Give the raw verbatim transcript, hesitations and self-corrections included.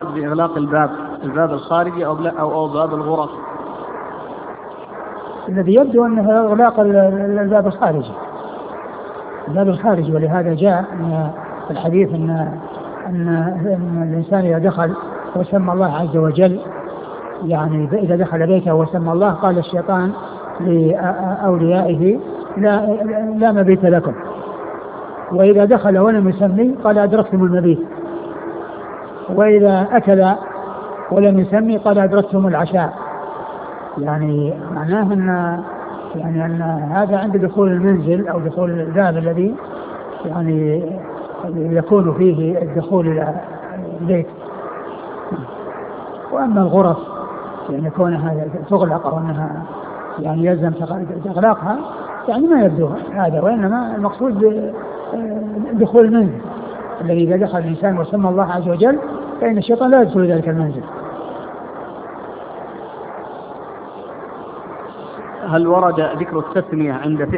بإغلاق الباب الباب الخارجي أو أو أو باب الغرف؟ الذي يبدو أنه إغلاق الباب الخارجي الباب الخارجي ولهذا جاء في الحديث أن أن أن الإنسان إذا دخل وسمى الله عز وجل، يعني إذا دخل بيته وسمى الله قال الشيطان لأوليائه لا لا مبيت لكم، وإذا دخل ولم يسمي قال أدركتم المبيت، وإذا أكل ولم يسمي قال أدركتم العشاء. يعني معناه أن يعني أن هذا عند دخول المنزل أو دخول الباب الذي يعني يكون فيه الدخول إلى البيت. وأما الغرف يعني كونها تغلق أو أنها يعني يلزم إغلاقها يعني ما يبدو هذا، وإنما المقصود دخول المنزل الذي إذا دخل الإنسان وسمى الله عز وجل فإن الشيطان لا يدخل ذلك المنزل. هل ورد ذكر التسمية عند